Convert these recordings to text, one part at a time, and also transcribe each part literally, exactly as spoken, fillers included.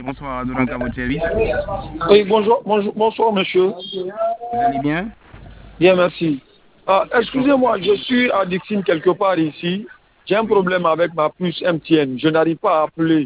Bonsoir, Doranka, votre service. Oui, bonjour, bonjour, bonsoir, monsieur. Vous allez bien? Bien, merci. Ah, excusez-moi, je suis à Dixine quelque part ici. J'ai un problème avec ma puce M T N. Je n'arrive pas à appeler.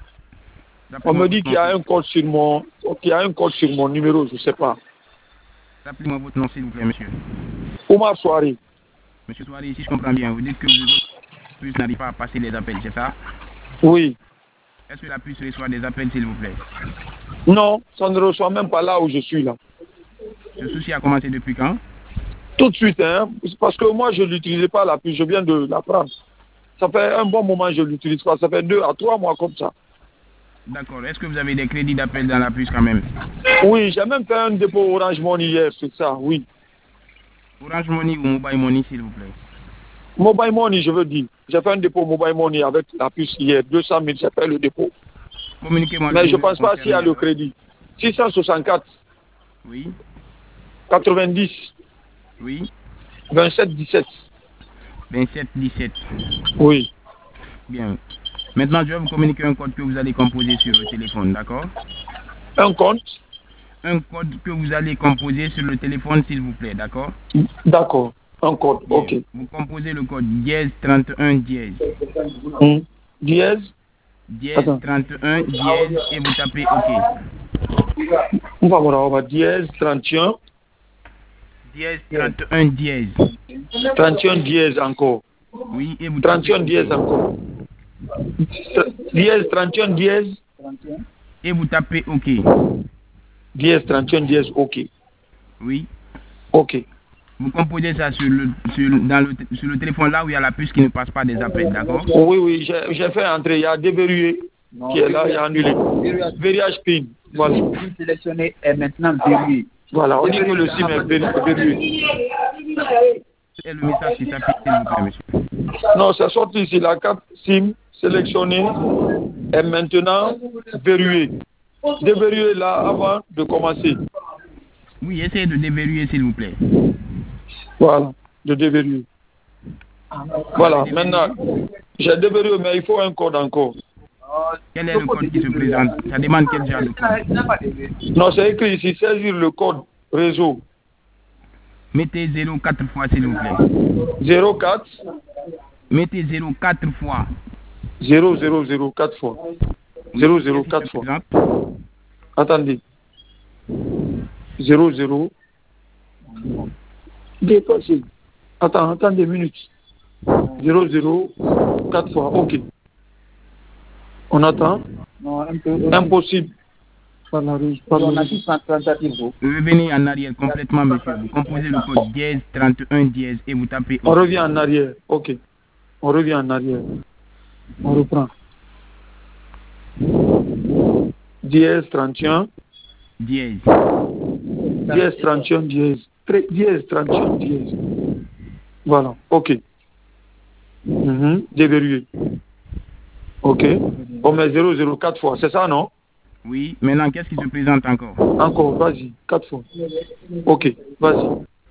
On me dit qu'il y a un code sur mon, qu'il y a un code sur mon numéro, je ne sais pas. Rappelez-moi votre nom, s'il vous plaît, monsieur. Oumar Soiré. Monsieur Soiré, si je comprends bien, vous dites que votre puce n'arrive pas à passer les appels, c'est ça? Oui. Est-ce que la puce reçoit des appels, s'il vous plaît? Non, ça ne reçoit même pas là où je suis là. Ce souci a commencé depuis quand? Tout de suite, hein. Parce que moi, je ne l'utilisais pas la puce, je viens de la prendre. Ça fait un bon moment que je ne l'utilise pas, ça fait deux à trois mois comme ça. D'accord. Est-ce que vous avez des crédits d'appel dans la puce quand même? Oui, j'ai même fait un dépôt Orange Money hier, c'est ça, oui. Orange Money ou Mobile Money, s'il vous plaît? Mobile Money, je veux dire. J'ai fait un dépôt Mobile Money avec la puce hier, deux cent mille, j'ai fait le dépôt. Communiquez-moi. Mais je ne pense pas s'il y a le crédit. six cent soixante-quatre. Oui. quatre-vingt-dix. Oui. vingt-sept dix-sept. vingt-sept dix-sept. Oui. Bien. Maintenant, je vais vous communiquer un code que vous allez composer sur le téléphone, d'accord? Un compte? Un code que vous allez composer sur le téléphone, s'il vous plaît, d'accord? D'accord. Un code, bien. Ok. Vous composez le code dièse trente et un dièse. Hum. Dièse? Dièse trente et un dièse et vous tapez OK. On va voir, on va dièse trente et un. Dièse trente et un dièse. trente et un dièse encore. Oui, et vous trente et un tapez dièse encore. Dièse trente et un dièse. Et vous tapez OK. Dièse trente et un dièse OK. Oui. OK. Vous composez ça sur le, sur, dans le, sur le téléphone là où il y a la puce qui ne passe pas des appels, d'accord? Oui, oui, j'ai fait entrer. Il y a déverrouillé qui est là, il y a annulé. Verrouillage PIN. Voilà. Le SIM sélectionné est maintenant verrouillé. Voilà, on dit que le SIM est verrouillé. C'est le message qui s'affiche, s'il vous plaît, monsieur. Non, c'est sorti ici. La carte SIM sélectionnée est maintenant verrouillée. Déverrouillée là avant de commencer. Oui, essayez de déverrouiller, s'il vous plaît. Voilà, de déverrouiller. Voilà, maintenant, j'ai déverrouillé, mais il faut un code encore. Quel est le code qui se présente? Ça demande quel genre de code? Non, c'est écrit ici, saisir le code réseau. Mettez zéro quatre fois, s'il vous plaît. zéro quatre. Mettez zéro quatre fois. zéro zéro zéro quatre fois. zéro zéro quatre fois. Attendez. zéro zéro. Dépassé. Attends, attends des minutes. zéro zéro quatre fois. OK. On attend. Non, un peu, impossible. Par la rue, par la rue. Revenez en arrière complètement, monsieur. Vous composez le code dièse trente et un dièse et vous tapez. On revient en arrière. OK. On revient en arrière. On reprend. Dièse trente et un. Dièse. Dièse trente et un dièse. Dièse trente et un dièse. Voilà. OK. Mm-hmm. Déverrouillé. OK. On met zéro zéro quatre fois. C'est ça, non? Oui. Maintenant, qu'est-ce qui se présente encore? Encore. Vas-y. quatre fois. OK. Vas-y.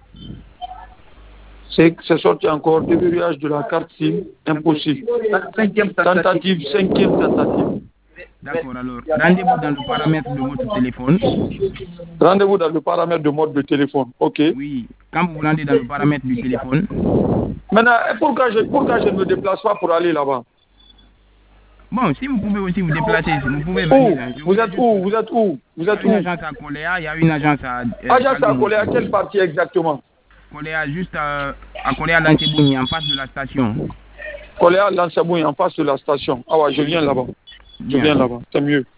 C'est sorti encore. Déverrouillage de la carte SIM. Impossible. Cinquième tentative. Cinquième tentative. D'accord, alors, rendez-vous dans le paramètre de votre téléphone. Rendez-vous dans le paramètre de mode de téléphone, ok. Oui, quand vous vous rendez dans le paramètre du téléphone. Maintenant, pourquoi je, pourquoi je ne me déplace pas pour aller là-bas? Bon, si vous pouvez aussi vous déplacer, vous pouvez venir. Où? Vous êtes où? Vous êtes où? Vous êtes où? Il y a une agence à Coléa, il y a une agence à... Euh, agence à Coléa, quelle partie exactement? Coléa, juste à, à Coléa Lancebougny, en face de la station. Coléa Lancebougny, en face de la station. Ah ouais, je viens là-bas. Je viens là-bas, c'est mieux.